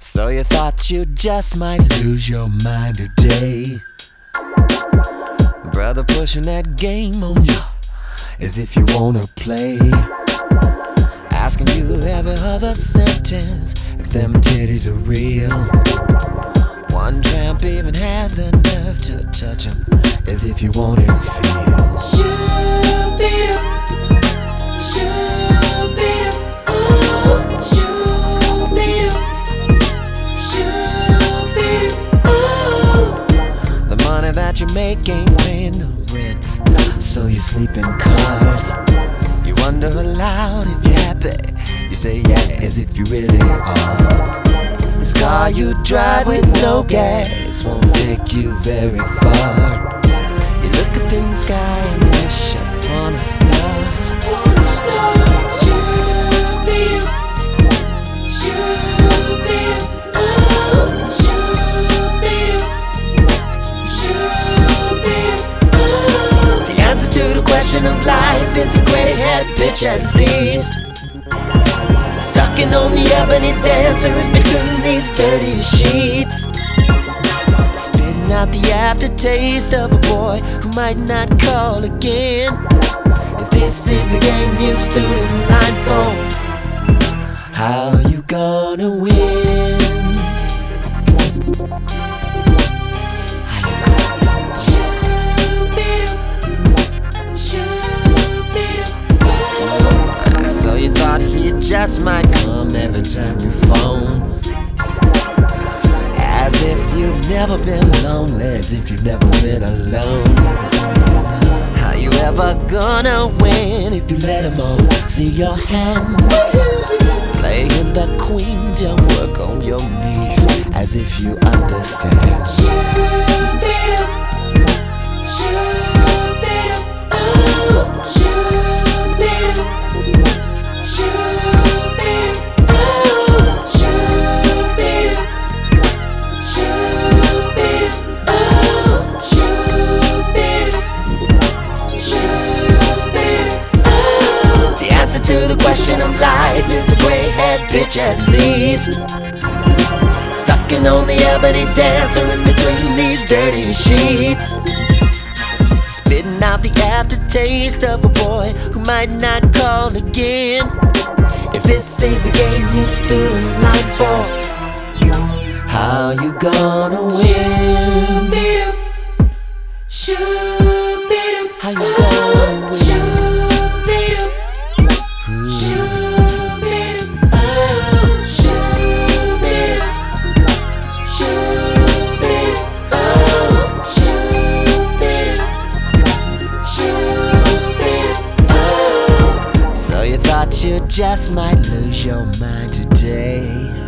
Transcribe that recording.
So you thought you just might lose your mind today. Brother pushing that game on you as if you wanna play, asking you every other sentence if them titties are real. One tramp even had the nerve to touch him as if you wanted to feel. Shoo-be-doo, shoo-be-doo, ooh, shoo-be-doo, shoo-be-doo, ooh. The money that you make ain't paying no rent, so you sleep in cars. You wonder aloud if you're happy. You say yeah as if you really are. This car you drive with no gas won't take you very far. You look up in the sky and wish upon a star. Shoo-be-doo, shoo-be-doo, ooh, shoo-be-doo, shoo-be-doo, ooh. The answer to the question of life is a gray-haired bitch at least, sucking on the ebony dancer in between these dirty sheets, spitting out the aftertaste of a boy who might not call again. If this is a game you stood in line for, how you gonna win? How you gonna Shoo-be-doo, shoo-be-doo, ooh. So you thought he just might come every time you phone, as if you've never been lonely, as if you've never been alone. How you ever gonna win if you let him all see your hand? Playing the queen, don't work on your knees, as if you understand. Shoo-be-doo, shoo-be-doo, ooh, shoo-be-doo, shoo-be-doo, ooh, shoo-be-doo, shoo-be-doo, ooh, shoo-be-doo, shoo-be-doo, ooh. The answer to the question of life is a gray-haired bitch at least, sucking on the ebony dancer in between these dirty sheets, spitting out the aftertaste of a boy who might not call again. If this is a game you stood in line for, how you gonna win? Shoo-be-doo, shoo-be-doo, How you gonna win? shoo-be-doo, shoo-be-doo, oh, shoo-be-doo, shoo-be-doo, oh, shoo-be-doo, shoo-be-doo, oh. So you thought you just might lose your mind today.